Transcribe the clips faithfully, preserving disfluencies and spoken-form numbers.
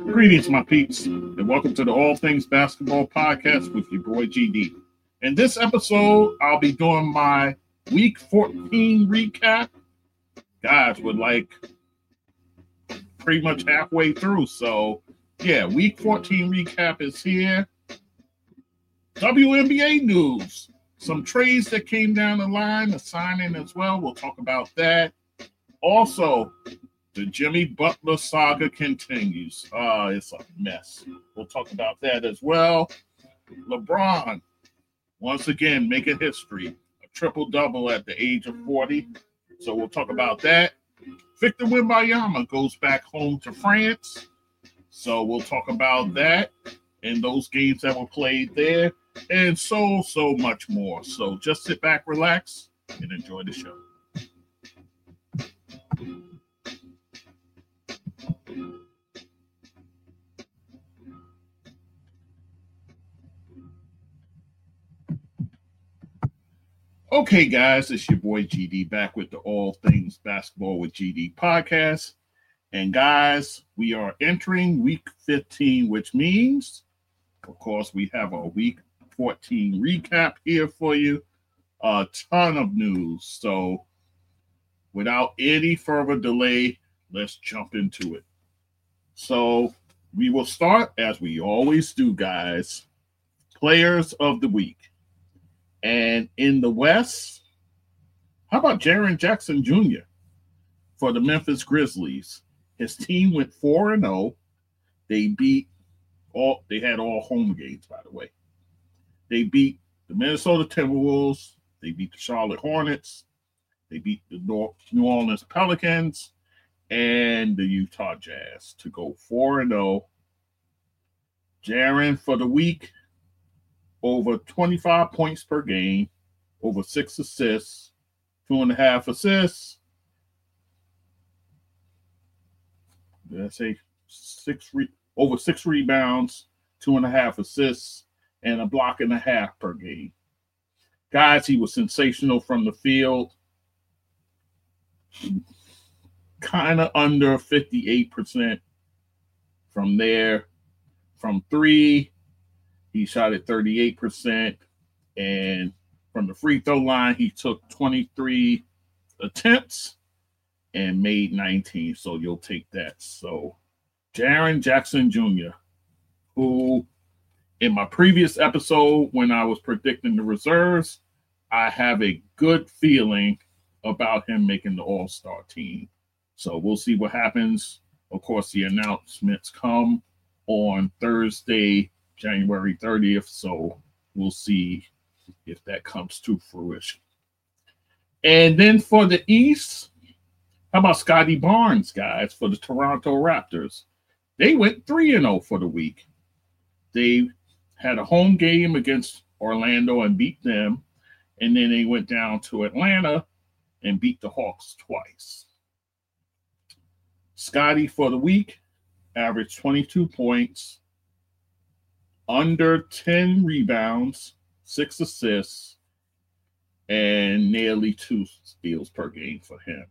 Greetings, my peeps, and welcome to the All Things Basketball Podcast with your boy G D. In this episode, I'll be doing my Week fourteen recap. Guys, we're like pretty much halfway through, so yeah, Week fourteen recap is here. W N B A news. Some trades that came down the line, a signing as well. We'll talk about that. Also, the Jimmy Butler saga continues. Uh, it's a mess. We'll talk about that as well. LeBron, once again, making history. A triple-double at the age of forty. So we'll talk about that. Victor Wembanyama goes back home to France. So we'll talk about that and those games that were played there. And so, so much more. So just sit back, relax, and enjoy the show. Okay, guys, it's your boy G D back with the All Things Basketball with G D podcast. And guys, we are entering week fifteen, which means, of course, we have a week fourteen recap here for you. A ton of news. So without any further delay, let's jump into it. So we will start, as we always do, guys, players of the week. And in the West, how about Jaren Jackson Junior for the Memphis Grizzlies? His team went four and oh. They beat all, they had all home games, by the way. They beat the Minnesota Timberwolves. They beat the Charlotte Hornets. They beat the New Orleans Pelicans and the Utah Jazz to go four and oh. Jaren for the week, over twenty-five points per game, over six assists, two and a half assists. Did I say six? Re- over six rebounds, two and a half assists, and a block and a half per game. Guys, he was sensational from the field. Kind of under fifty-eight percent from there. From three, he shot at thirty-eight percent. And from the free throw line, he took twenty-three attempts and made nineteen. So you'll take that. So Jaren Jackson Junior, who in my previous episode, when I was predicting the reserves, I have a good feeling about him making the All-Star team. So we'll see what happens. Of course, the announcements come on Thursday, January thirtieth. So we'll see if that comes to fruition. And then for the East, how about Scotty Barnes, guys, for the Toronto Raptors? They went three and oh for the week. They had a home game against Orlando and beat them. And then they went down to Atlanta and beat the Hawks twice. Scotty for the week averaged twenty-two points, under ten rebounds, six assists, and nearly two steals per game for him.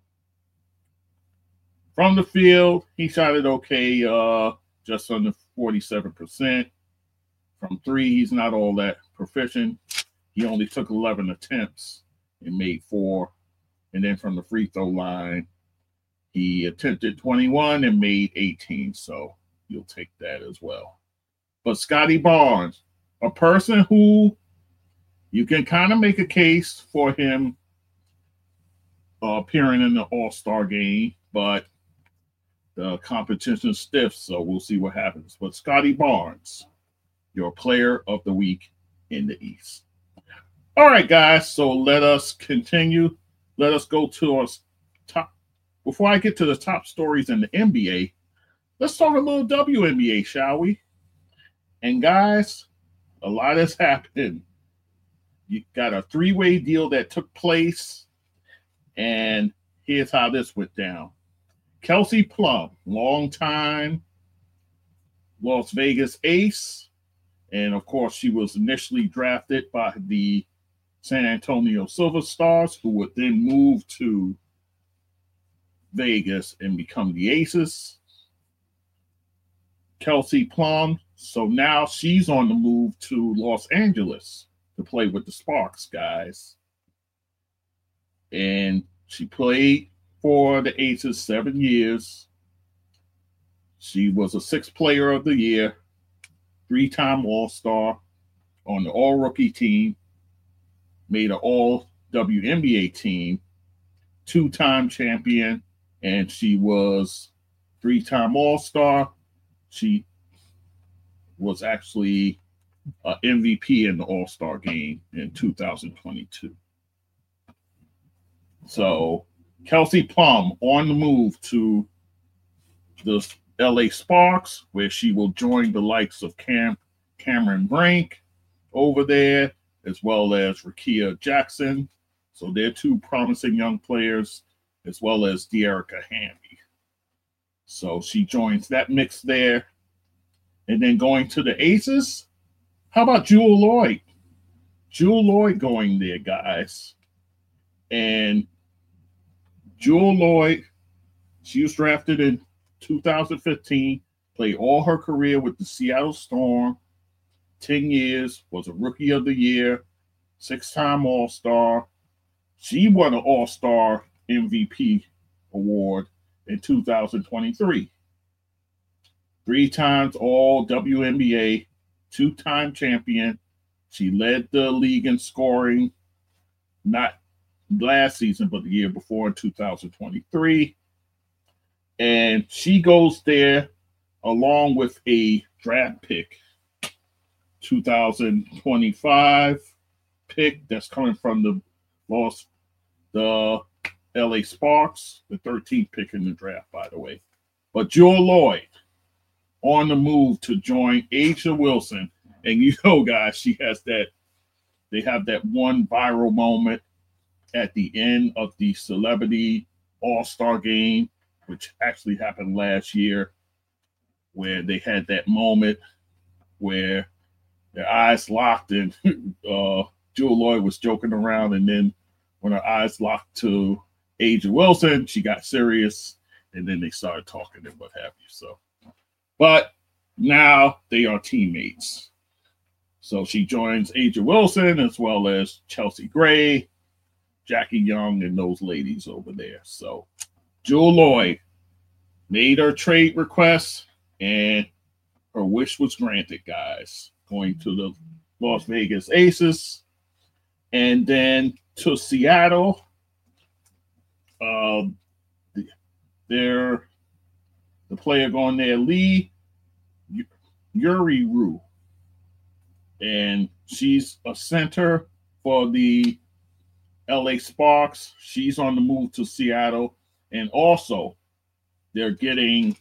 From the field, he shot it okay, uh, just under forty-seven percent. From three, he's not all that proficient. He only took eleven attempts and made four. And then from the free throw line, he attempted twenty-one and made eighteen. So you'll take that as well. But Scotty Barnes, a person who you can kind of make a case for him uh, appearing in the All-Star game, but the competition is stiff, so we'll see what happens. But Scotty Barnes, your player of the week in the East. All right, guys, so let us continue. Let us go to our top. Before I get to the top stories in the N B A, let's talk a little W N B A, shall we? And guys, a lot has happened. You got a three-way deal that took place, and here's how this went down. Kelsey Plum, longtime Las Vegas ace, and of course, she was initially drafted by the San Antonio Silver Stars, who would then move to Vegas and become the Aces. Kelsey Plum. So now she's on the move to Los Angeles to play with the Sparks, guys. And she played for the Aces seven years. She was a sixth player of the year, three-time All-Star on the All-Rookie team, made an All-W N B A team, two-time champion, and she was three-time All-Star. She was actually an M V P in the All-Star game in two thousand twenty-two. So Kelsey Plum on the move to the L A Sparks, where she will join the likes of Cam Cameron Brink over there, as well as Rickea Jackson. So they're two promising young players, as well as Dearica Hamby. So she joins that mix there. And then going to the Aces, how about Jewell Loyd? Jewell Loyd going there, guys. And Jewell Loyd, she was drafted in two thousand fifteen, played all her career with the Seattle Storm, ten years, was a Rookie of the Year, six-time All-Star. She won an All-Star M V P award in two thousand twenty-three. Three times All W N B A, two-time champion. She led the league in scoring, not last season, but the year before in two thousand twenty-three. And she goes there along with a draft pick, two thousand twenty-five pick that's coming from the Los, the L A Sparks, the thirteenth pick in the draft, by the way. But Jewell Loyd on the move to join A'ja Wilson. And you know, guys, she has that, they have that one viral moment at the end of the Celebrity All-Star game, which actually happened last year, where they had that moment where their eyes locked and uh, Jewell Loyd was joking around. And then when her eyes locked to A'ja Wilson, she got serious, and then they started talking and what have you. So, but now they are teammates. So she joins A'ja Wilson as well as Chelsea Gray, Jackie Young, and those ladies over there. So Jewell Loyd made her trade request, and her wish was granted, guys, going to the Las Vegas Aces. And then to Seattle, uh, they're the player going there, Lee Uriru. And she's a center for the L A Sparks. She's on the move to Seattle. And also, they're getting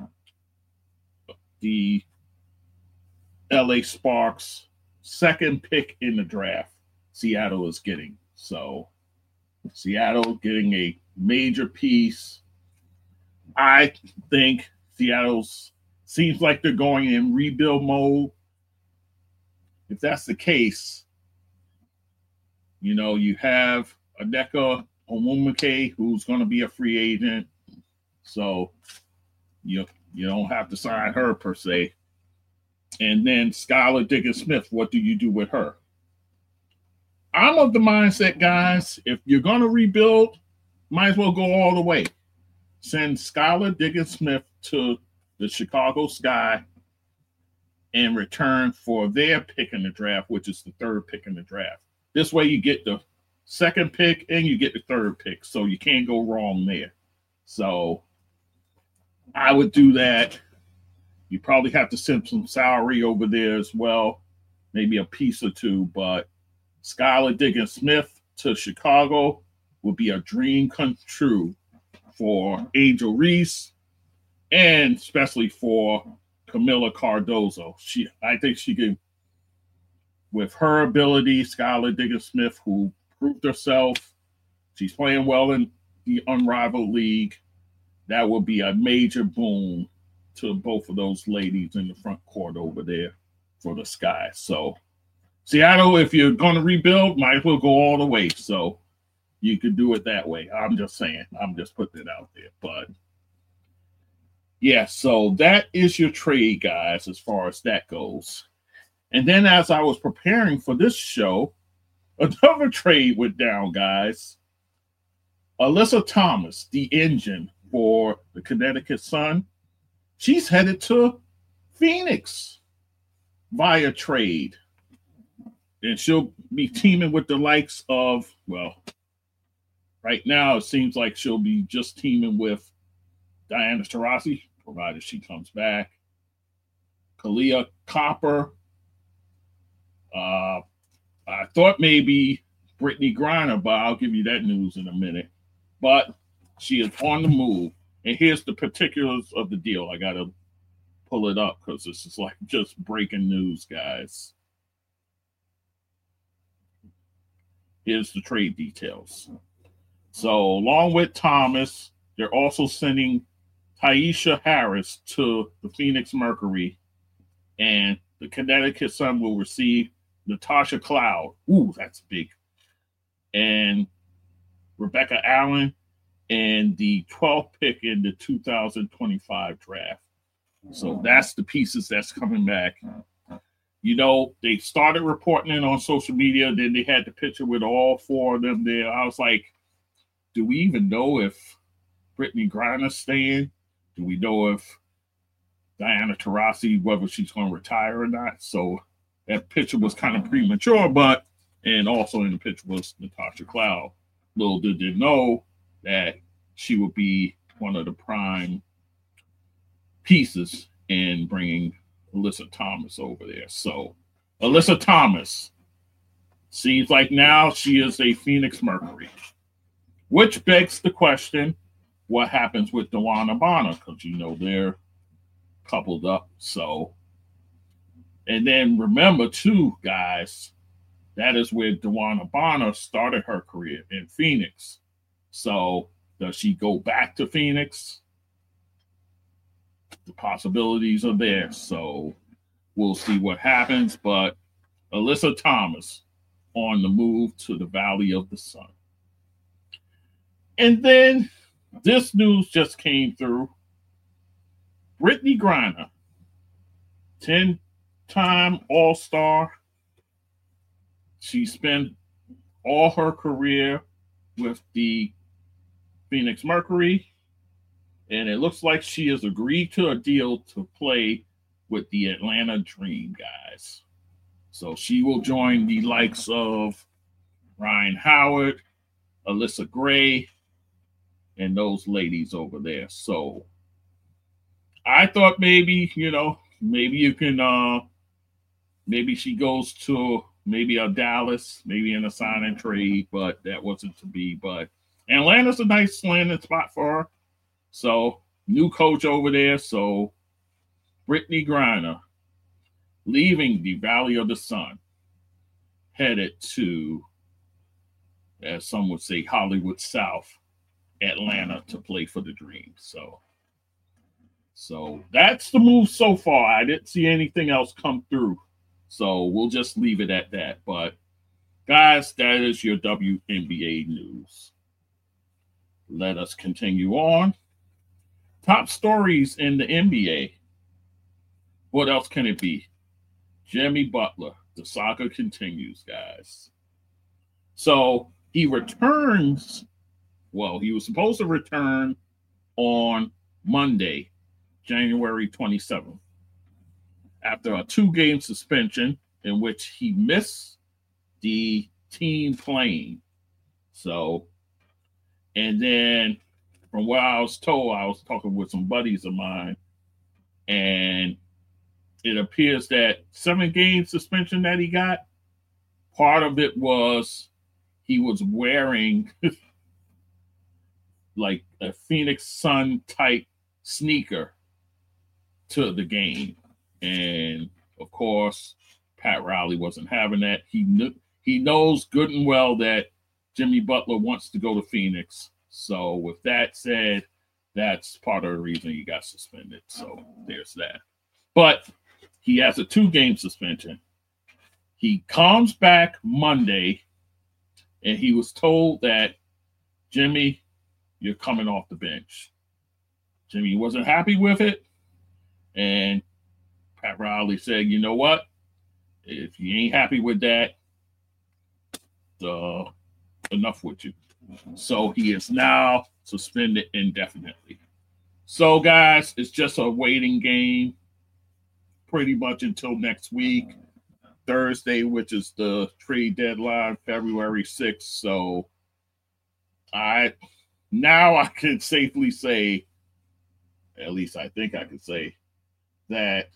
the L A Sparks second pick in the draft. Seattle is getting. So, Seattle getting a major piece. I think Seattle's seems like they're going in rebuild mode. If that's the case, you know, you have Onyeka Onwuemeke, who's going to be a free agent. So you, you don't have to sign her per se. And then Skylar Diggins-Smith, what do you do with her? I'm of the mindset, guys, if you're going to rebuild, might as well go all the way. Send Skylar Diggins-Smith to the Chicago Sky in return for their pick in the draft, which is the third pick in the draft. This way you get the second pick and you get the third pick, so you can't go wrong there. So I would do that. You probably have to send some salary over there as well, maybe a piece or two, but Skylar Diggins-Smith to Chicago would be a dream come true for Angel Reese and especially for Camila Cardozo. She, I think she can, with her ability, Skylar Diggins-Smith, who proved herself, she's playing well in the Unrivaled League. That would be a major boon to both of those ladies in the front court over there for the Sky. So, Seattle, if you're going to rebuild, might as well go all the way. So, you could do it that way. I'm just saying. I'm just putting it out there. But Yeah, so that is your trade, guys, as far as that goes. And then as I was preparing for this show, another trade went down, guys. Alyssa Thomas, the engine for the Connecticut Sun, she's headed to Phoenix via trade. And she'll be teaming with the likes of, well, right now it seems like she'll be just teaming with Diana Taurasi, provided she comes back. Kahleah Copper. Uh, I thought maybe Brittney Griner, but I'll give you that news in a minute. But she is on the move. And here's the particulars of the deal. I got to pull it up because this is like just breaking news, guys. Here's the trade details. So, along with Thomas, they're also sending Tyesha Harris to the Phoenix Mercury, and the Connecticut Sun will receive Natasha Cloud. Ooh, that's big. And Rebecca Allen, and the twelfth pick in the two thousand twenty-five draft. So that's the pieces that's coming back. You know, they started reporting it on social media. Then they had the picture with all four of them there. I was like, do we even know if Brittney Griner's staying? Do we know if Diana Taurasi, whether she's going to retire or not? So that picture was kind of premature, but, and also in the picture was Natasha Cloud. Little did they know that she would be one of the prime pieces in bringing Alyssa Thomas over there. So Alyssa Thomas seems like now she is a Phoenix Mercury, which begs the question, what happens with DeWanna Bonner? Because, you know, they're coupled up. So, and then remember too, guys, that is where DeWanna Bonner started her career, in Phoenix. So does she go back to Phoenix? The possibilities are there. So we'll see what happens. But Alyssa Thomas on the move to the Valley of the Sun. And then this news just came through. Brittney Griner, ten-time All-Star. She spent all her career with the Phoenix Mercury, and it looks like she has agreed to a deal to play with the Atlanta Dream, guys. So she will join the likes of Ryan Howard, Alyssa Gray, and those ladies over there. So I thought maybe, you know, maybe you can, uh, maybe she goes to maybe a Dallas, maybe in a sign and trade, but that wasn't to be. But Atlanta's a nice landing spot for her. So new coach over there. So Brittney Griner leaving the Valley of the Sun, headed to, as some would say, Hollywood South, Atlanta, to play for the Dream. So, so that's the move so far. I didn't see anything else come through. So we'll just leave it at that. But guys, that is your W N B A news. Let us continue on. Top stories in the N B A. What else can it be? Jimmy Butler. The saga continues, guys. So he returns. Well, he was supposed to return on Monday, January twenty-seventh, after a two-game suspension in which he missed the team playing. So, and then from what I was told, I was talking with some buddies of mine, and it appears that seven-game suspension that he got, part of it was he was wearing like a Phoenix Sun type sneaker to the game. And of course, Pat Riley wasn't having that. He knew, he knows good and well that Jimmy Butler wants to go to Phoenix. So with that said, that's part of the reason he got suspended. So there's that. But he has a two-game suspension. He comes back Monday, and he was told that, Jimmy, you're coming off the bench. Jimmy wasn't happy with it. And Pat Riley said, you know what? If you ain't happy with that, uh, enough with you. So he is now suspended indefinitely. So, guys, it's just a waiting game pretty much until next week, Thursday, which is the trade deadline, February sixth. So, I now I can safely say, at least I think I can say, that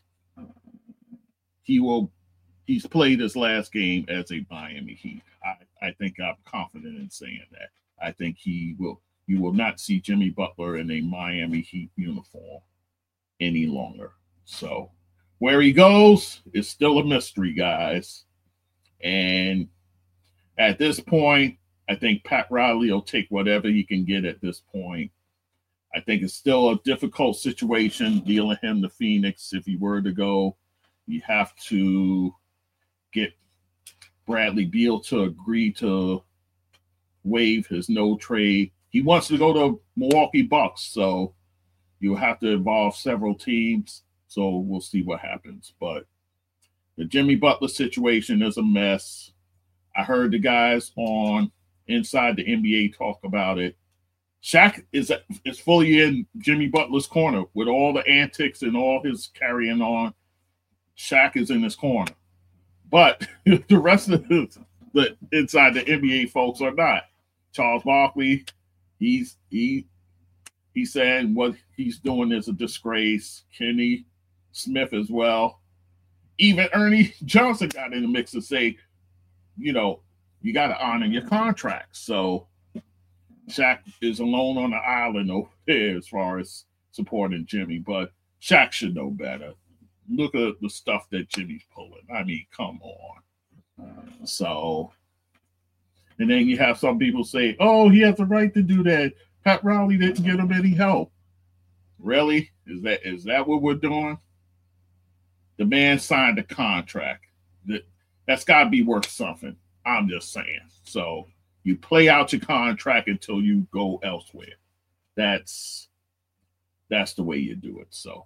he will he's played his last game as a Miami Heat. I, I think I'm confident in saying that. I think he will you will not see Jimmy Butler in a Miami Heat uniform any longer. So where he goes is still a mystery, guys. And at this point, I think Pat Riley will take whatever he can get at this point. I think it's still a difficult situation dealing him to Phoenix. If he were to go, you have to get Bradley Beal to agree to waive his no trade. He wants to go to Milwaukee Bucks, so you'll have to involve several teams. So we'll see what happens. But the Jimmy Butler situation is a mess. I heard the guys on Inside the N B A talk about it. Shaq is is fully in Jimmy Butler's corner with all the antics and all his carrying on. Shaq is in his corner. But the rest of the, the inside the N B A folks are not. Charles Barkley, he's he he's saying what he's doing is a disgrace. Kenny Smith as well. Even Ernie Johnson got in the mix to say, you know, you got to honor your contract. So Shaq is alone on the island over there as far as supporting Jimmy, but Shaq should know better. Look at the stuff that Jimmy's pulling. I mean, come on. So, and then you have some people say, oh, he has the right to do that. Pat Riley didn't give him any help. Really? Is that is that what we're doing? The man signed a contract. That, that's got to be worth something. I'm just saying. So you play out your contract until you go elsewhere. That's that's the way you do it. So,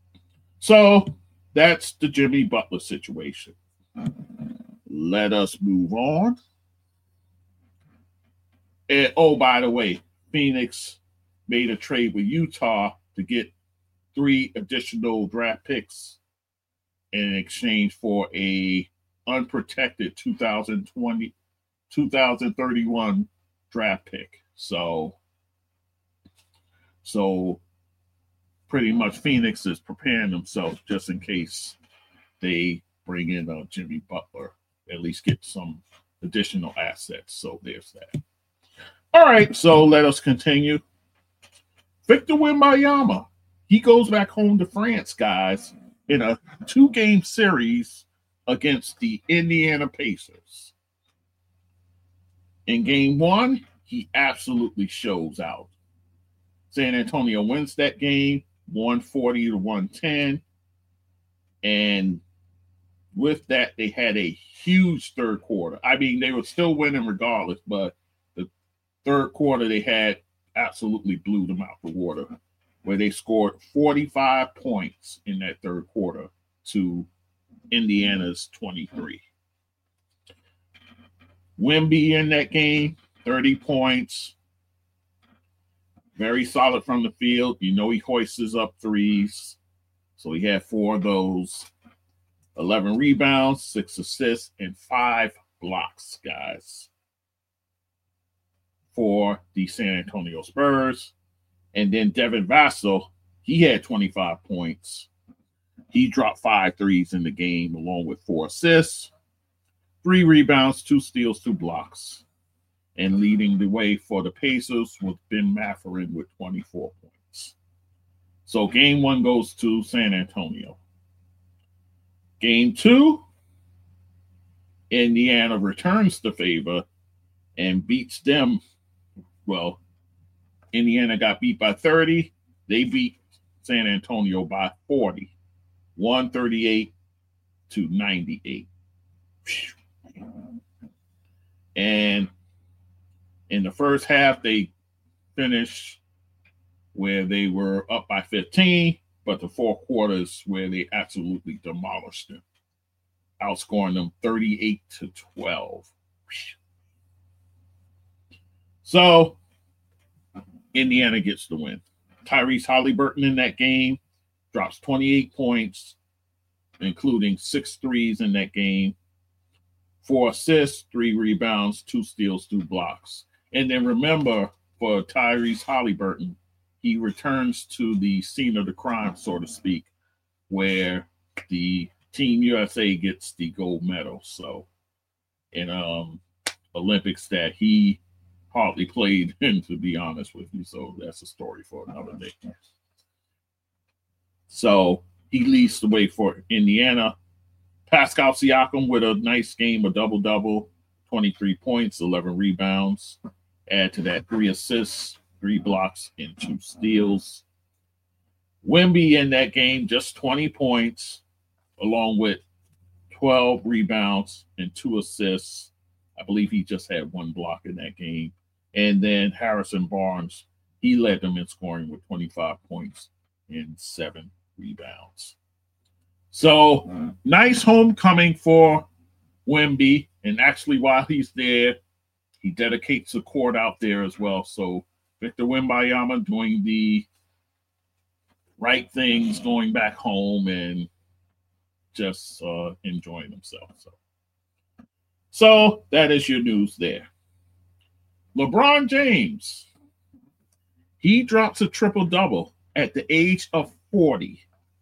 so that's the Jimmy Butler situation. Let us move on. And oh, by the way, Phoenix made a trade with Utah to get three additional draft picks in exchange for a unprotected two thousand twenty, two thousand thirty-one draft pick. So, so pretty much Phoenix is preparing themselves just in case they bring in uh, Jimmy Butler, at least get some additional assets. So there's that. All right, so let us continue. Victor Wembanyama, he goes back home to France, guys, in a two-game series against the Indiana Pacers. In game one, he absolutely shows out. San Antonio wins that game, one forty to one ten. And with that, they had a huge third quarter. I mean, they were still winning regardless, but the third quarter, they had absolutely blew them out the water, where they scored forty-five points in that third quarter to Indiana's twenty-three. Wemby in that game, thirty points. Very solid from the field. You know he hoists up threes. So he had four of those. eleven rebounds, six assists, and five blocks, guys, for the San Antonio Spurs. And then Devin Vassell, he had twenty-five points. He dropped five threes in the game, along with four assists, three rebounds, two steals, two blocks. And leading the way for the Pacers was Ben Mathurin with twenty-four points. So game one goes to San Antonio. Game two, Indiana returns the favor and beats them. Well, Indiana got beat by thirty. They beat San Antonio by forty. one thirty-eight to ninety-eight. And in the first half, they finished where they were up by fifteen, but the fourth quarter is where they absolutely demolished them, outscoring them thirty-eight to twelve. So Indiana gets the win. Tyrese Halliburton in that game drops twenty-eight points, including six threes in that game, four assists, three rebounds, two steals, two blocks. And then remember, for Tyrese Halliburton, he returns to the scene of the crime, so to speak, where the Team U S A gets the gold medal. So in um, Olympics that he hardly played in, to be honest with you. So that's a story for another day. So he leads the way for Indiana. Pascal Siakam with a nice game, a double-double, twenty-three points, eleven rebounds. Add to that three assists, three blocks, and two steals. Wemby in that game, just twenty points, along with twelve rebounds and two assists. I believe he just had one block in that game. And then Harrison Barnes, he led them in scoring with twenty-five points and seven rebounds. So mm-hmm. nice homecoming for Wemby. And actually, while he's there, he dedicates the court out there as well. So Victor Wembanyama doing the right things, going back home and just uh, enjoying himself. So. so that is your news there. LeBron James, he drops a triple-double at the age of forty.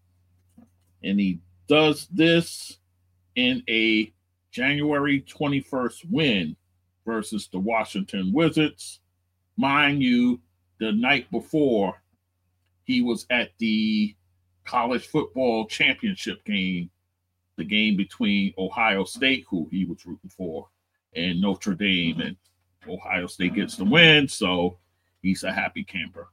And he does this in a January twenty-first win versus the Washington Wizards. Mind you, the night before, he was at the college football championship game, the game between Ohio State, who he was rooting for, and Notre Dame. And Ohio State gets the win, so he's a happy camper.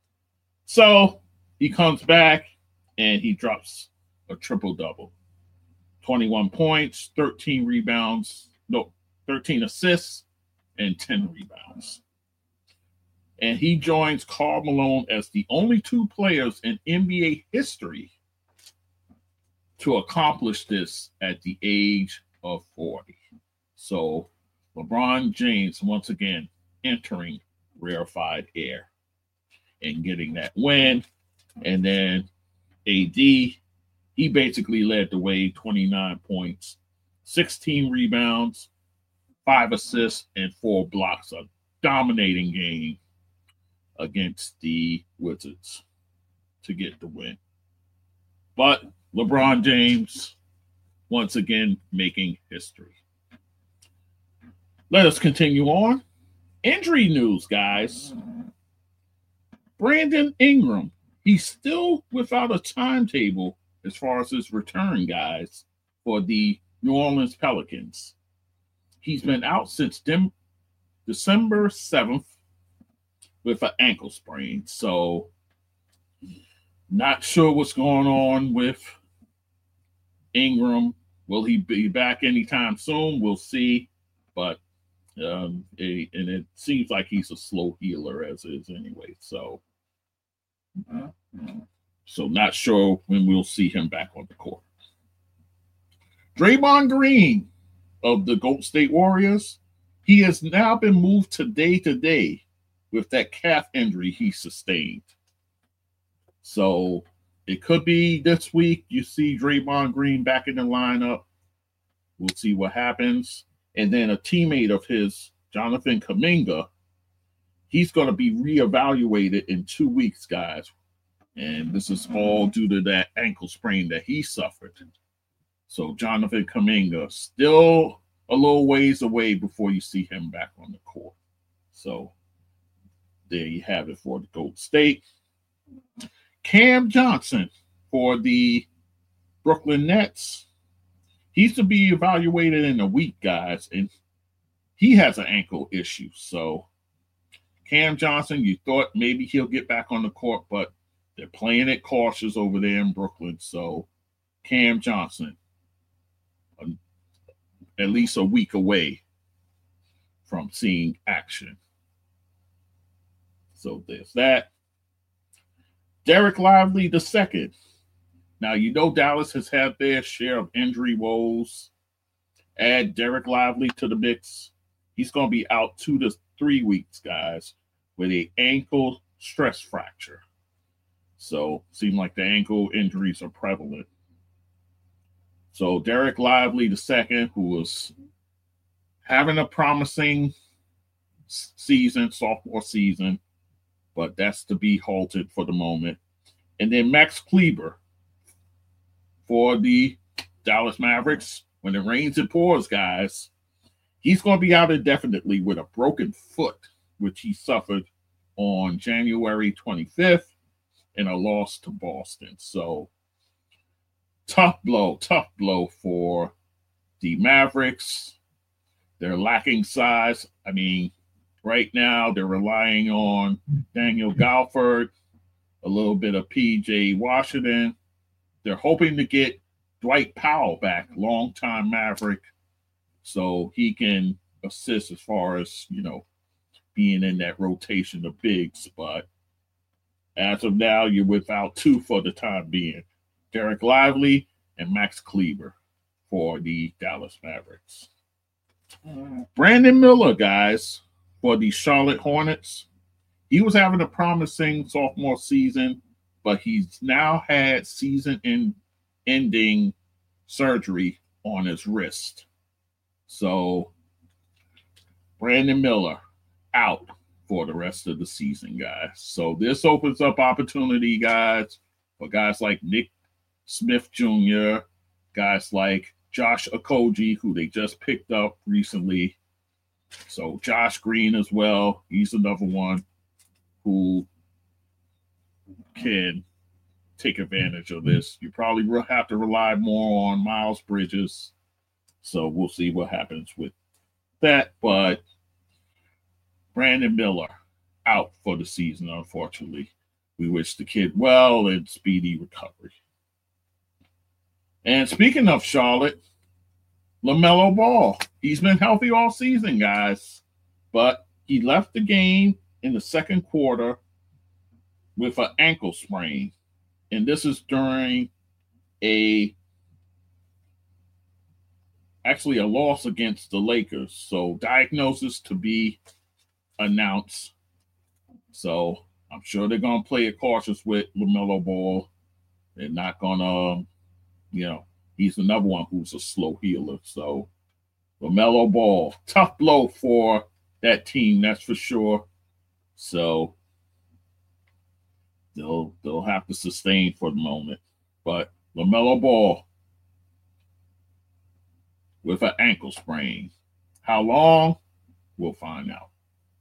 So he comes back and he drops a triple-double. twenty-one points, thirteen rebounds, no, thirteen assists, and ten rebounds. And he joins Karl Malone as the only two players in N B A history to accomplish this at the age of forty. So LeBron James, once again, entering rarefied air and getting that win. And then A D, he basically led the way, twenty-nine points, sixteen rebounds, five assists, and four blocks. A dominating game against the Wizards to get the win. But LeBron James, once again, making history. Let us continue on. Injury news, guys. Brandon Ingram, he's still without a timetable as far as his return, guys, for the New Orleans Pelicans. He's been out since dem- December seventh with an ankle sprain. So, not sure what's going on with Ingram. Will he be back anytime soon? We'll see. But, um, a, and it seems like he's a slow healer as is anyway. So, so not sure when we'll see him back on the court. Draymond Green of the Golden State Warriors, he has now been moved to day to day with that calf injury he sustained. So it could be this week you see Draymond Green back in the lineup. We'll see what happens. And then a teammate of his, Jonathan Kuminga, he's going to be reevaluated in two weeks, guys. And this is all due to that ankle sprain that he suffered. So Jonathan Kuminga, still a little ways away before you see him back on the court. So there you have it for the Golden State. Cam Johnson for the Brooklyn Nets. He's to be evaluated in a week, guys, and he has an ankle issue. So Cam Johnson, you thought maybe he'll get back on the court, but they're playing it cautious over there in Brooklyn. So Cam Johnson, at least a week away from seeing action. So there's that. Derek Lively the second. Now, you know Dallas has had their share of injury woes. Add Derek Lively to the mix. He's going to be out two to three weeks, guys, with an ankle stress fracture. So, seems like the ankle injuries are prevalent. So, Derek Lively the second, who was having a promising season, sophomore season, but that's to be halted for the moment. And then Max Kleber for the Dallas Mavericks. When it rains, it pours, guys. He's going to be out indefinitely with a broken foot, which he suffered on January twenty-fifth in a loss to Boston. So, tough blow, tough blow for the Mavericks. They're lacking size. I mean, right now they're relying on Daniel Gafford, a little bit of P J Washington. They're hoping to get Dwight Powell back, longtime Maverick, so he can assist as far as, you know, being in that rotation of bigs. But as of now, you're without two for the time being. Derek Lively and Max Kleber for the Dallas Mavericks. Brandon Miller, guys, for the Charlotte Hornets. He was having a promising sophomore season, but he's now had season-ending surgery on his wrist. So, Brandon Miller out for the rest of the season, guys. So, this opens up opportunity, guys, for guys like Nick Smith Junior, guys like Josh Okogie, who they just picked up recently. So, Josh Green as well. He's another one who can take advantage of this. You probably will have to rely more on Miles Bridges. So we'll see what happens with that. But Brandon Miller out for the season, unfortunately. We wish the kid well and speedy recovery. And speaking of Charlotte, LaMelo Ball. He's been healthy all season, guys. But he left the game in the second quarter with an ankle sprain. And this is during a actually a loss against the Lakers. So diagnosis to be announced. So I'm sure they're going to play it cautious with LaMelo Ball. They're not going to, you know, he's another one who's a slow healer. So LaMelo Ball, tough blow for that team, that's for sure. So they'll they'll have to sustain for the moment. But LaMelo Ball with an ankle sprain. How long? We'll find out.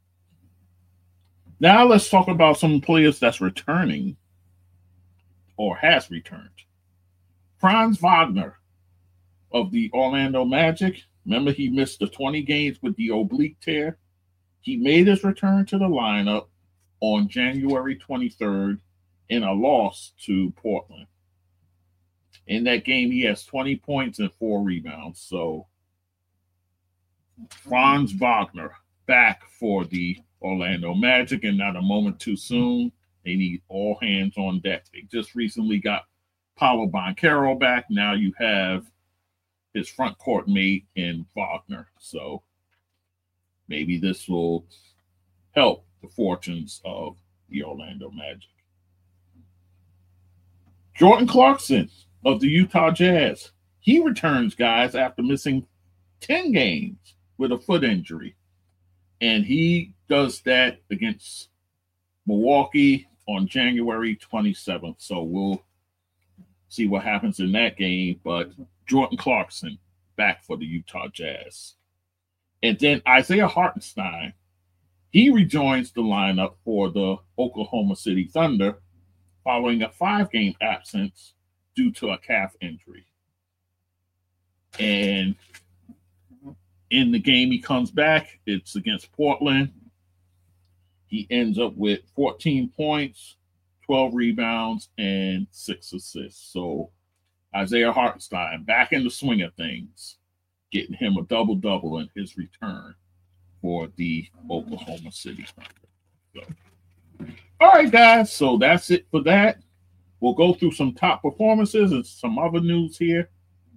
Now let's talk about some players that's returning or has returned. Franz Wagner of the Orlando Magic. Remember, he missed the twenty games with the oblique tear. He made his return to the lineup on January twenty-third in a loss to Portland. In that game, he has twenty points and four rebounds. So, Franz Wagner back for the Orlando Magic, and not a moment too soon. They need all hands on deck. They just recently got Paolo Banchero back. Now you have his front court mate in Wagner. So maybe this will help the fortunes of the Orlando Magic. Jordan Clarkson of the Utah Jazz. He returns, guys, after missing ten games with a foot injury. And he does that against Milwaukee on January twenty-seventh. So we'll see what happens in that game. But Jordan Clarkson back for the Utah Jazz. And then Isaiah Hartenstein, he rejoins the lineup for the Oklahoma City Thunder following a five-game absence due to a calf injury. And in the game he comes back, it's against Portland. He ends up with fourteen points, twelve rebounds, and six assists. So Isaiah Hartenstein back in the swing of things, getting him a double-double in his return for the Oklahoma City Thunder. So All right, guys. So that's it for that. We'll go through some top performances and some other news here.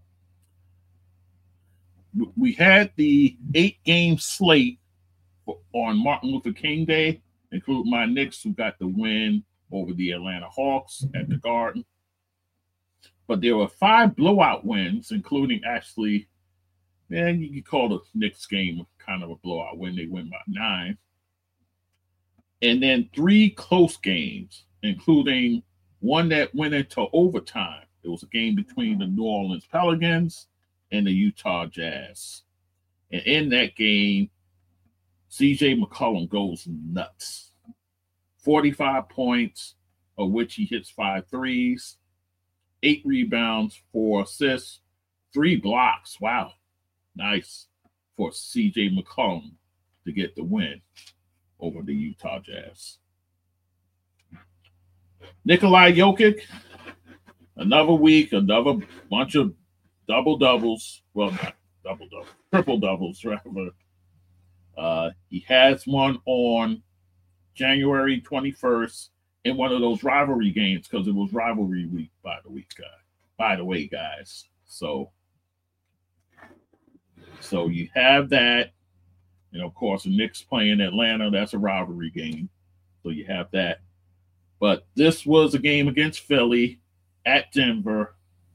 We had the eight game slate on Martin Luther King Day, including my Knicks, who got the win over the Atlanta Hawks at the Garden. But there were five blowout wins, including actually, man, you could call the Knicks game kind of a blowout win. They win by nine. And then three close games, including one that went into overtime. It was a game between the New Orleans Pelicans and the Utah Jazz. And in that game, C J McCollum goes nuts. forty-five points, of which he hits five threes, eight rebounds, four assists, three blocks. Wow. Nice for C J McCollum to get the win over the Utah Jazz. Nikolai Jokic, another week, another bunch of double doubles. Well, not double doubles, triple doubles, rather. Uh, he has one on January twenty-first in one of those rivalry games because it was rivalry week, by the week, guys. By the way, guys. So, so you have that. And of course, the Knicks playing Atlanta, that's a rivalry game. So you have that. But this was a game against Philly at Denver.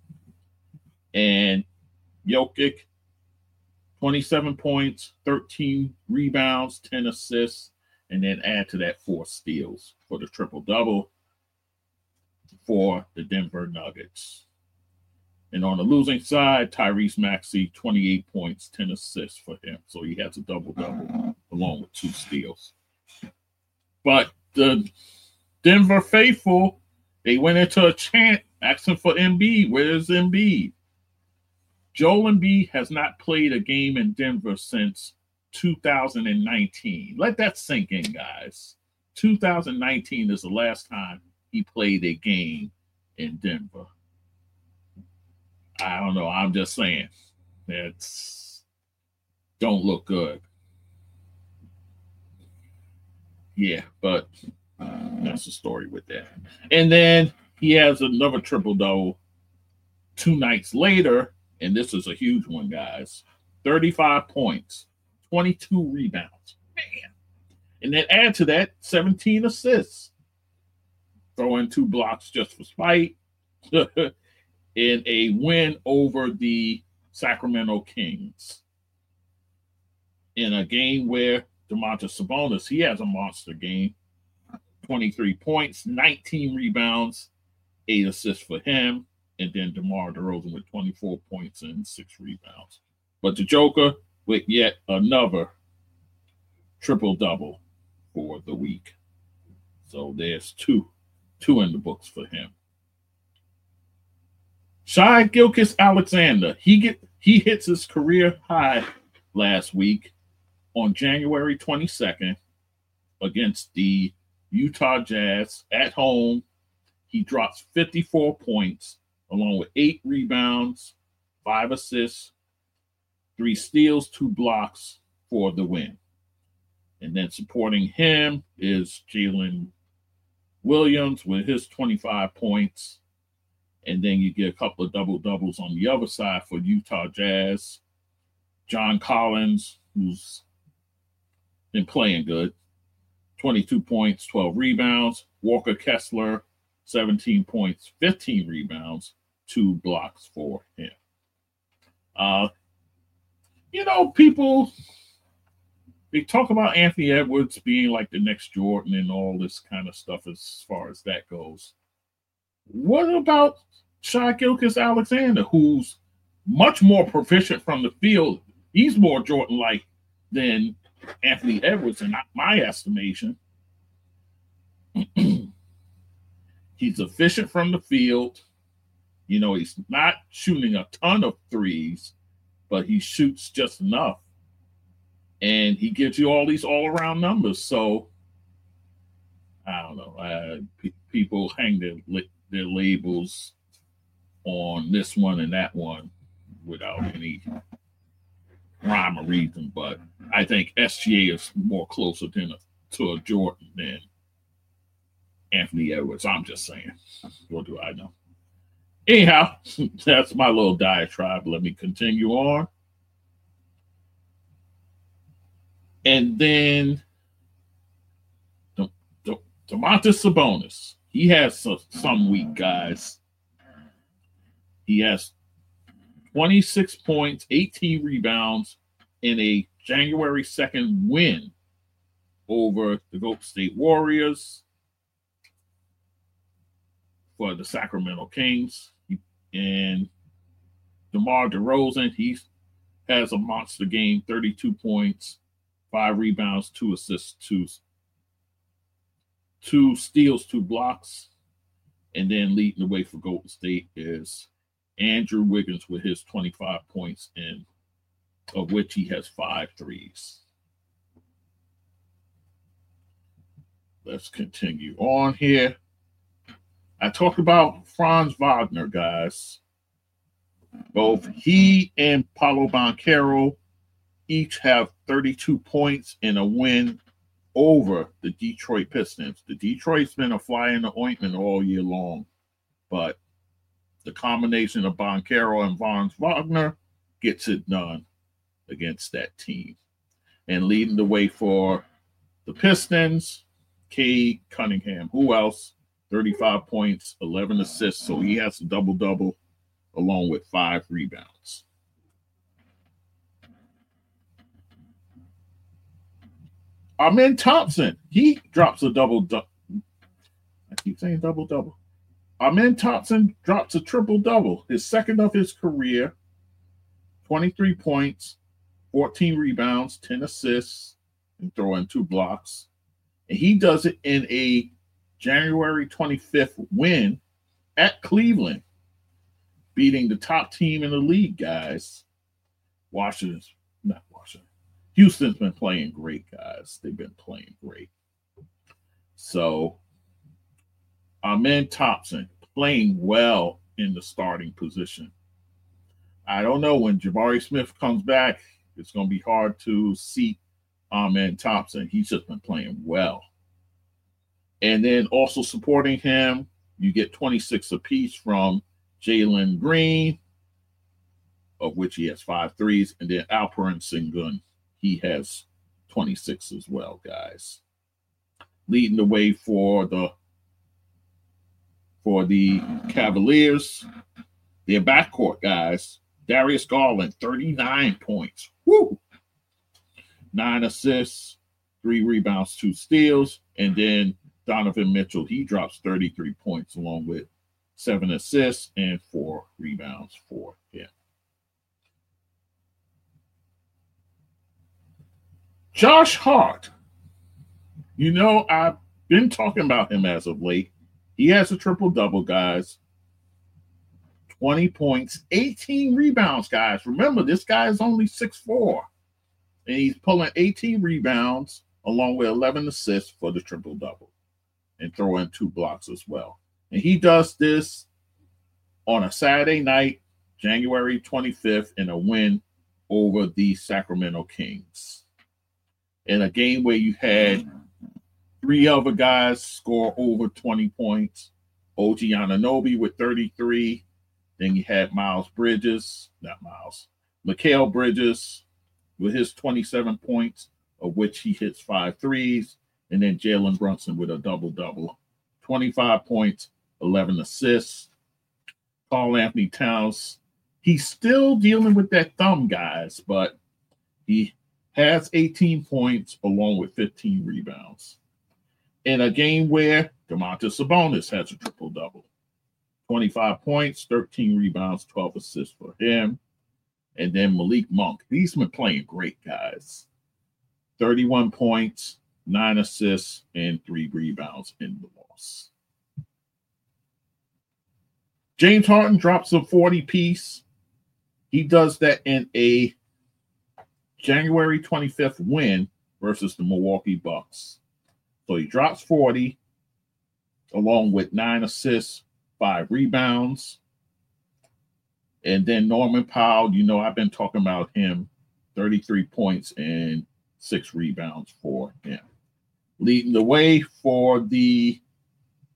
And Jokic, twenty-seven points, thirteen rebounds, ten assists, and then add to that four steals for the triple-double for the Denver Nuggets. And on the losing side, Tyrese Maxey, twenty-eight points, ten assists for him. So he has a double-double along with two steals. But the Denver faithful, they went into a chant asking for Embiid. Where's Embiid? Joel Embiid has not played a game in Denver since two thousand nineteen. Let that sink in, guys. two thousand nineteen is the last time he played a game in Denver. I don't know. I'm just saying. It's don't look good. Yeah, but that's the story with that. And then he has another triple-double two nights later, and this is a huge one, guys. thirty-five points, twenty-two rebounds. Man. And then add to that seventeen assists. Throw in two blocks just for spite. In a win over the Sacramento Kings. In a game where Domantas Sabonis, he has a monster game. twenty-three points, nineteen rebounds, eight assists for him. And then DeMar DeRozan with twenty-four points and six rebounds. But the Joker with yet another triple-double for the week. So there's two, two in the books for him. Shai Gilgeous-Alexander, he get he hits his career high last week on January twenty-second against the Utah Jazz at home. He drops fifty-four points along with eight rebounds, five assists, three steals, two blocks for the win. And then supporting him is Jalen Williams with his twenty-five points. And then you get a couple of double-doubles on the other side for Utah Jazz. John Collins, who's been playing good, twenty-two points, twelve rebounds. Walker Kessler, seventeen points, fifteen rebounds, two blocks for him. Uh, you know, people, they talk about Anthony Edwards being like the next Jordan and all this kind of stuff as far as that goes. What about Shai Gilgeous-Alexander, who's much more proficient from the field? He's more Jordan-like than Anthony Edwards, in my estimation. He's efficient from the field. You know, he's not shooting a ton of threes, but he shoots just enough. And he gives you all these all-around numbers. So, I don't know. Uh, p- people hang their, their labels on this one and that one without any rhyme or reason. But I think S G A is more closer than a, to a Jordan than Anthony Edwards. I'm just saying. What do I know? Anyhow, that's my little diatribe. Let me continue on. And then the, the, Domantas Sabonis. He has some, some weak guys. He has twenty-six points, eighteen rebounds in a January second win over the Golden State Warriors for the Sacramento Kings. And DeMar DeRozan, he has a monster game, thirty-two points, five rebounds, two assists, two, two steals, two blocks. And then leading the way for Golden State is Andrew Wiggins with his twenty-five points, and of which he has five threes. Let's continue on here. I talked about Franz Wagner, guys. Both he and Paolo Banchero each have thirty-two points in a win over the Detroit Pistons. The Detroit's been a fly in the ointment all year long, but the combination of Banchero and Franz Wagner gets it done against that team. And leading the way for the Pistons, Cade Cunningham. Who else? thirty-five points, eleven assists, so he has a double-double along with five rebounds. Amen Thompson, he drops a double-double. I keep saying double-double. Amen Thompson drops a triple-double, his second of his career, twenty-three points, fourteen rebounds, ten assists, and throw in two blocks. And he does it in a January twenty-fifth win at Cleveland, beating the top team in the league, guys. Washington's, not Washington. Houston's been playing great, guys. They've been playing great. So, Amen Thompson playing well in the starting position. I don't know, when Jabari Smith comes back, it's going to be hard to see Amen Thompson. He's just been playing well. And then also supporting him, you get twenty-six apiece from Jalen Green, of which he has five threes. And then Alperen Sengun, he has twenty-six as well, guys. Leading the way for the for the Cavaliers, their backcourt, guys. Darius Garland, thirty-nine points. Woo! Nine assists, three rebounds, two steals. And then Donovan Mitchell, he drops thirty-three points along with seven assists and four rebounds for him. Josh Hart. You know, I've been talking about him as of late. He has a triple-double, guys. twenty points, eighteen rebounds, guys. Remember, this guy is only six foot four. And he's pulling eighteen rebounds along with eleven assists for the triple-double. And throw in two blocks as well. And he does this on a Saturday night, January twenty-fifth, in a win over the Sacramento Kings. In a game where you had three other guys score over twenty points. O G Anunoby with thirty-three. Then you had Miles Bridges, not Miles, Mikal Bridges with his twenty-seven points, of which he hits five threes. And then Jalen Brunson with a double-double. twenty-five points, eleven assists. Karl Anthony Towns, he's still dealing with that thumb, guys, but he has eighteen points along with fifteen rebounds. In a game where Domantas Sabonis has a triple-double. twenty-five points, thirteen rebounds, twelve assists for him. And then Malik Monk, he's been playing great, guys. thirty-one points, nine assists, and three rebounds in the loss. James Harden drops a forty piece. He does that in a January twenty-fifth win versus the Milwaukee Bucks. So he drops forty, along with nine assists, five rebounds. And then Norman Powell, you know, I've been talking about him, thirty-three points and six rebounds for him. Leading the way for the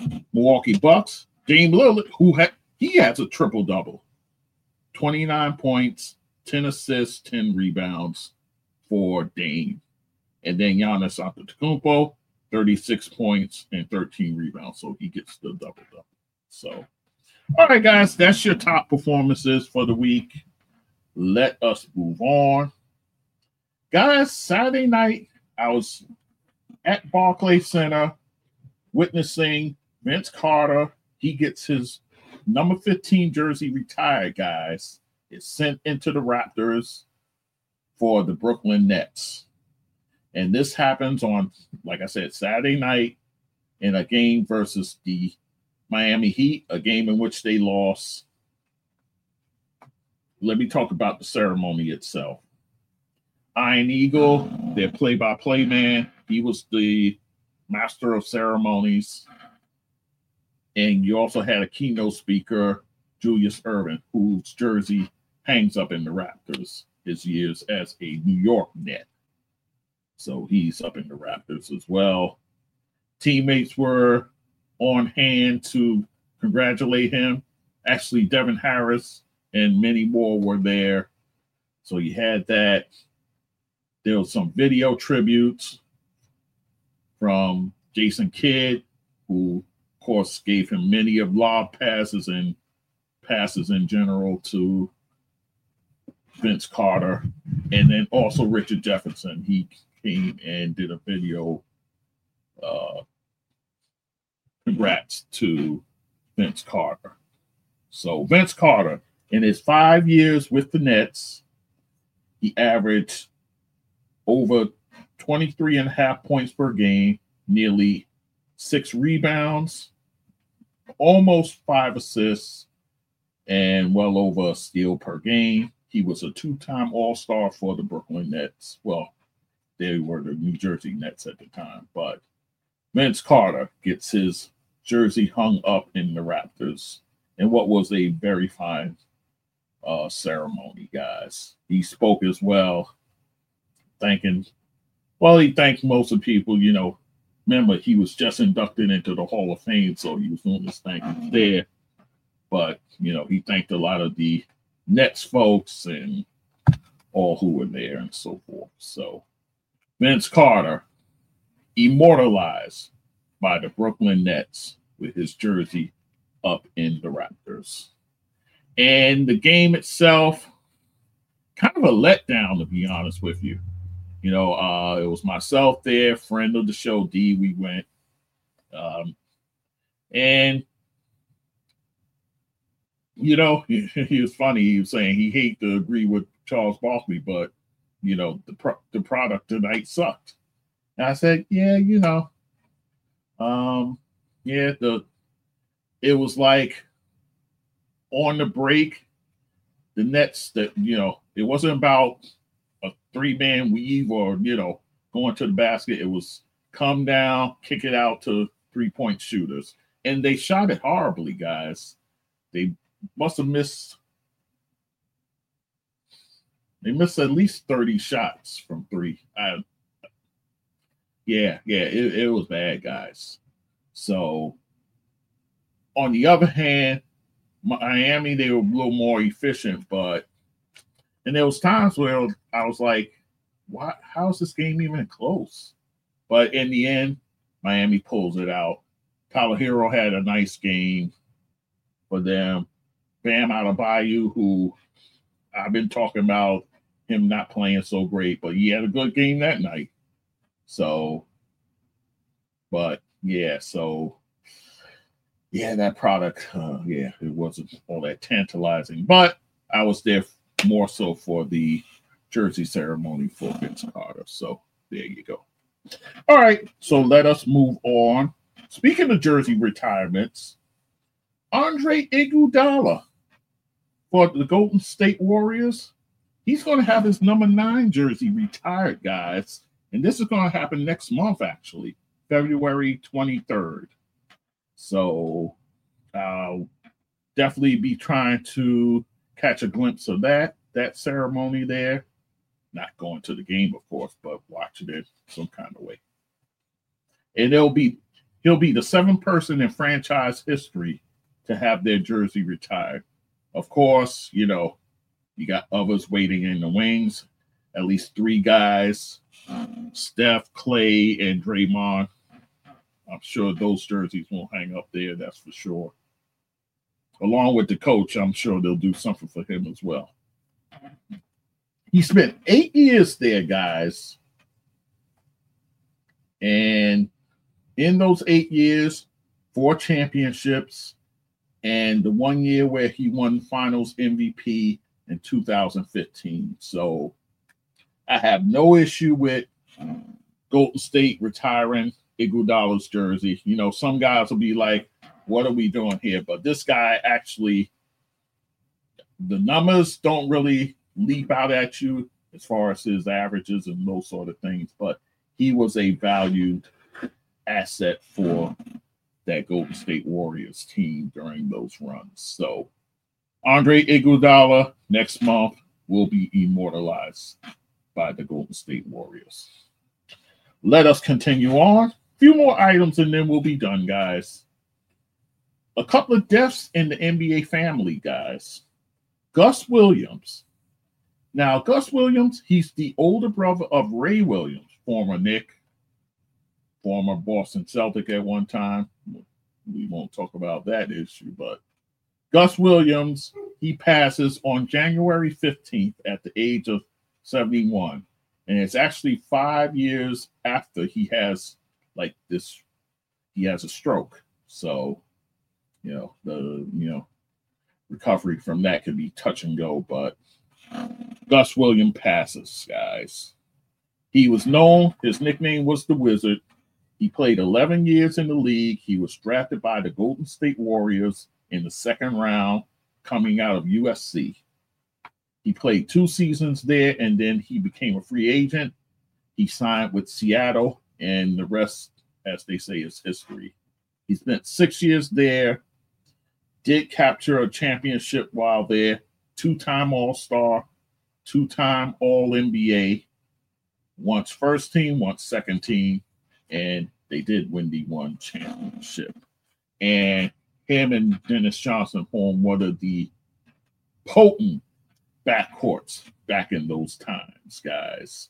Milwaukee Bucks, Dame Lillard, who had he has a triple double, twenty-nine points, ten assists, ten rebounds for Dame, and then Giannis Antetokounmpo, thirty-six points and thirteen rebounds, so he gets the double double. So, all right, guys, that's your top performances for the week. Let us move on, guys. Saturday night, I was at Barclays Center witnessing Vince Carter. He gets his number fifteen jersey retired, guys. It's sent into the Raptors for the Brooklyn Nets. And this happens on, like I said, Saturday night in a game versus the Miami Heat, a game in which they lost. Let me talk about the ceremony itself. Iron Eagle, their play-by-play man, he was the master of ceremonies. And you also had a keynote speaker, Julius Erving, whose jersey hangs up in the Raptors his years as a New York Net. So he's up in the Raptors as well. Teammates were on hand to congratulate him. Actually, Devin Harris and many more were there. So you had that. There was some video tributes from Jason Kidd, who, of course, gave him many of lob passes and passes in general to Vince Carter. And then also Richard Jefferson. He came and did a video uh, congrats to Vince Carter. So Vince Carter, in his five years with the Nets, he averaged over twenty-three and a half points per game, nearly six rebounds, almost five assists, and well over a steal per game. He was a two-time All-Star for the Brooklyn Nets. Well, they were the New Jersey Nets at the time, but Vince Carter gets his jersey hung up in the Raptors in what was a very fine uh, ceremony, guys. He spoke as well, thanking, well, he thanked most of the people, you know. Remember, he was just inducted into the Hall of Fame, so he was doing his thank you there. But, you know, he thanked a lot of the Nets folks and all who were there and so forth. So, Vince Carter, immortalized by the Brooklyn Nets with his jersey up in the Raptors. And the game itself, kind of a letdown, to be honest with you. You know, uh, it was myself there, friend of the show, D. We went. Um, and, you know, he, he was funny. He was saying he hate to agree with Charles Barkley, but, you know, the, pro- the product tonight sucked. And I said, yeah, you know, um, yeah, the it was like on the break, the Nets that, you know, it wasn't about a three-man weave or, you know, going to the basket. It was come down, kick it out to three-point shooters. And they shot it horribly, guys. They must have missed, they missed at least thirty shots from three. I, yeah, yeah, it, it was bad, guys. So, on the other hand, Miami, they were a little more efficient, but and there was times where I was like, "Why? How is this game even close?" But in the end, Miami pulls it out. Tyler Hero had a nice game for them. Bam Adebayo, who I've been talking about him not playing so great, but he had a good game that night. So, but yeah, so yeah, that product, uh, yeah, it wasn't all that tantalizing, but I was there more so for the jersey ceremony for Vince Carter. So there you go. All right, so let us move on. Speaking of jersey retirements, Andre Iguodala for the Golden State Warriors, he's going to have his number nine jersey retired, guys. And this is going to happen next month, actually, February twenty-third. So I'll definitely be trying to catch a glimpse of that, that ceremony there. Not going to the game, of course, but watching it some kind of way. And there'll be He'll be the seventh person in franchise history to have their jersey retired. Of course, you know, you got others waiting in the wings, at least three guys, Steph, Clay, and Draymond. I'm sure those jerseys won't hang up there, that's for sure. Along with the coach, I'm sure they'll do something for him as well. He spent eight years there, guys. And in those eight years, four championships, and the one year where he won Finals M V P in two thousand fifteen. So I have no issue with Golden State retiring Iguodala's jersey. You know, some guys will be like, what are we doing here? But this guy actually, the numbers don't really leap out at you as far as his averages and those sort of things, but he was a valued asset for that Golden State Warriors team during those runs. So Andre Iguodala next month will be immortalized by the Golden State Warriors. Let us continue on. A few more items and then we'll be done, guys. A couple of deaths in the N B A family, guys. Gus Williams. Now, Gus Williams, he's the older brother of Ray Williams, former Knick, former Boston Celtic at one time. We won't talk about that issue, but Gus Williams, he passes on January fifteenth at the age of seventy-one. And it's actually five years after he has like this, he has a stroke. So, you know, the, you know, recovery from that could be touch and go, but Gus Williams passes, guys. He was known, his nickname was the Wizard. He played eleven years in the league. He was drafted by the Golden State Warriors in the second round, coming out of U S C. He played two seasons there, and then he became a free agent. He signed with Seattle, and the rest, as they say, is history. He spent six years there, did capture a championship while there, two-time All-Star, two-time All-N B A, once first team, once second team, and they did win the one championship. And him and Dennis Johnson formed one of the potent backcourts back in those times, guys.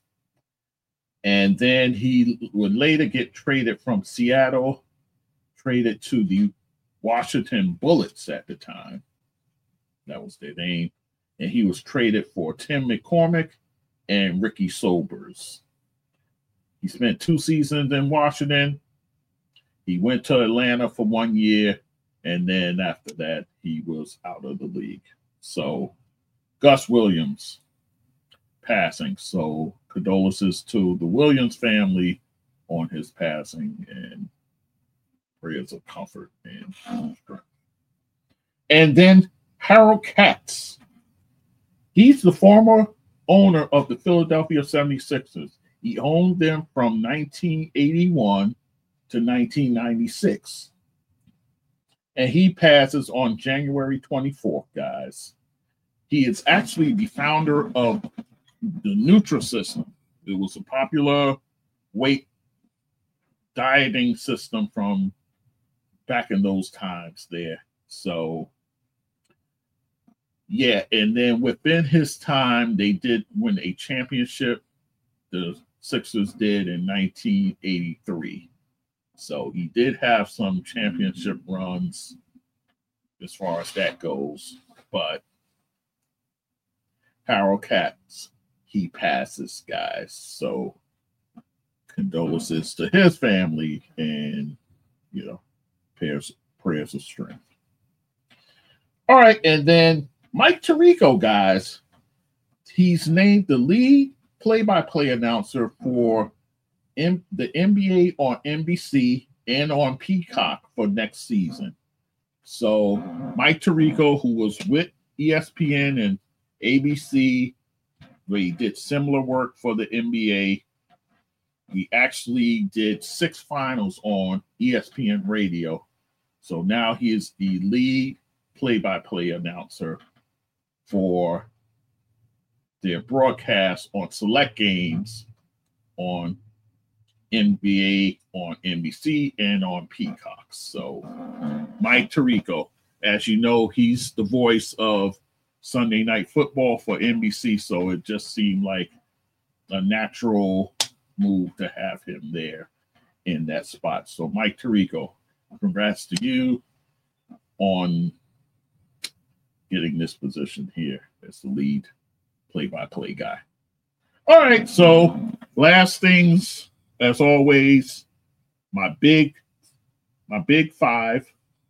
And then he would later get traded from Seattle, traded to the Washington Bullets at the time. That was their name. And he was traded for Tim McCormick and Ricky Sobers. He spent two seasons in Washington. He went to Atlanta for one year, and then after that, he was out of the league. So Gus Williams passing. So condolences to the Williams family on his passing, and prayers of comfort and strength. And then Harold Katz. He's the former owner of the Philadelphia seventy-sixers. He owned them from nineteen eighty-one to nineteen ninety-six. And he passes on January twenty-fourth, guys. He is actually the founder of the Nutrisystem. It was a popular weight dieting system from back in those times there. So, yeah, and then within his time, they did win a championship. The Sixers did in nineteen eighty-three. So he did have some championship runs as far as that goes. But Harold Katz, he passes, guys. So condolences to his family and, you know, prayers, prayers of strength. All right, and then Mike Tirico, guys. He's named the lead play-by-play announcer for M- the N B A on N B C and on Peacock for next season. So Mike Tirico, who was with E S P N and A B C, where he did similar work for the N B A. He actually did six finals on E S P N radio. So now he is the lead play-by-play announcer for their broadcast on select games on N B A on N B C and on Peacock. So Mike Tirico, as you know, he's the voice of Sunday Night Football for N B C, so it just seemed like a natural move to have him there in that spot. So Mike Tirico, congrats to you on getting this position here as the lead play-by-play guy. All right, so last things, as always, my big, my big five.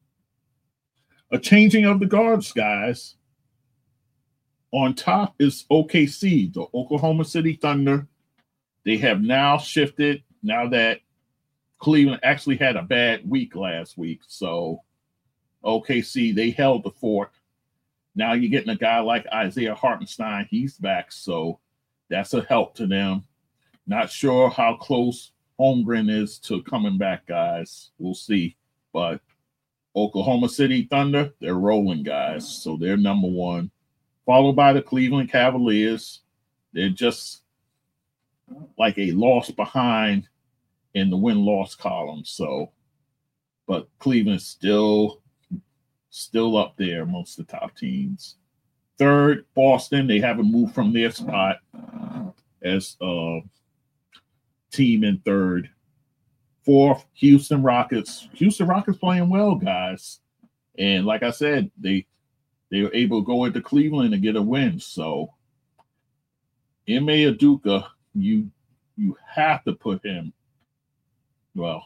A changing of the guards, guys. On top is O K C, the Oklahoma City Thunder. They have now shifted, now that Cleveland actually had a bad week last week. So O K C, they held the fort. Now you're getting a guy like Isaiah Hartenstein. He's back, so that's a help to them. Not sure how close Holmgren is to coming back, guys. We'll see. But Oklahoma City Thunder, they're rolling, guys. So they're number one. Followed by the Cleveland Cavaliers. They're just like a loss behind in the win-loss column. So, but Cleveland's still, still up there amongst the top teams. Third, Boston. They haven't moved from their spot as a team in third. Fourth, Houston Rockets. Houston Rockets playing well, guys. And like I said, they they were able to go into Cleveland and get a win. So Ime Udoka, you you have to put him, well,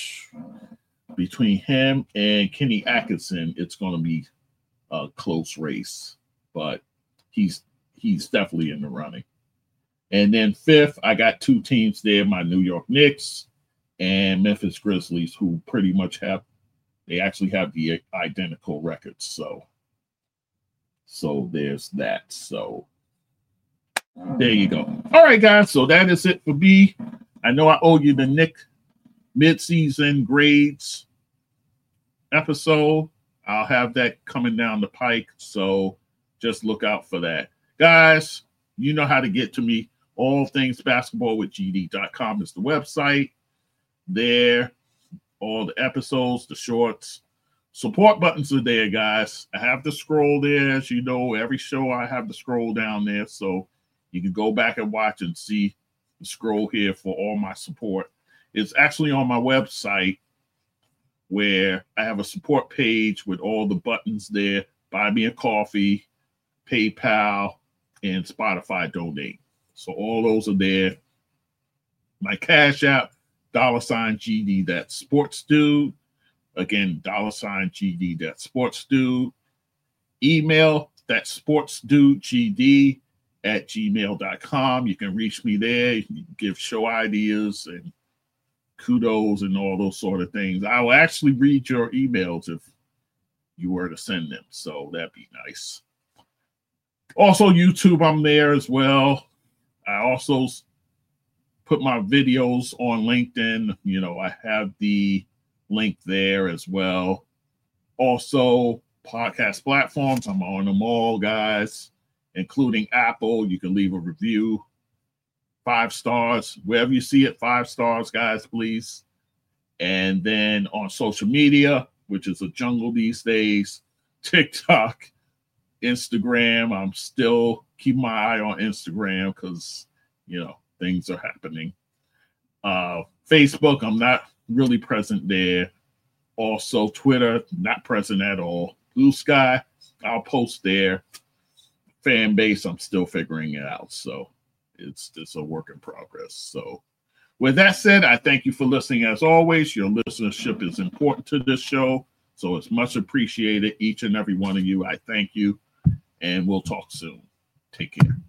between him and Kenny Atkinson, it's going to be a close race. But he's he's definitely in the running. And then fifth, I got two teams there, my New York Knicks and Memphis Grizzlies, who pretty much have, they actually have the identical records. So, so there's that. So there you go. All right, guys. So that is it for me. I know I owe you the Knick mid-season grades episode. I'll have that coming down the pike. So just look out for that. Guys, you know how to get to me. All things basketball with G D dot com is the website. There, all the episodes, the shorts, support buttons are there, guys. I have the scroll there, as you know. Every show I have the scroll down there, so you can go back and watch and see the scroll here for all my support. It's actually on my website where I have a support page with all the buttons there. Buy me a coffee, PayPal, and Spotify donate. So all those are there. My Cash App, dollar sign G D, that's Sports Dude. Again, dollar sign G D, that's Sports Dude. Email, that's sportsdudegd at gmail dot com. You can reach me there. You can give show ideas and kudos and all those sort of things. I will actually read your emails if you were to send them. So that'd be nice. Also, YouTube, I'm there as well. I also put my videos on LinkedIn. You know, I have the link there as well. Also, podcast platforms. I'm on them all, guys, including Apple. You can leave a review. Five stars. Wherever you see it, five stars, guys, please. And then on social media, which is a jungle these days, TikTok, Instagram. I'm still keeping my eye on Instagram because, you know, things are happening. Uh, Facebook, I'm not really present there. Also, Twitter, not present at all. Blue Sky, I'll post there. Fan base, I'm still figuring it out. So it's, it's a work in progress. So with that said, I thank you for listening. As always, your listenership is important to this show. So it's much appreciated. Each and every one of you, I thank you. And we'll talk soon. Take care.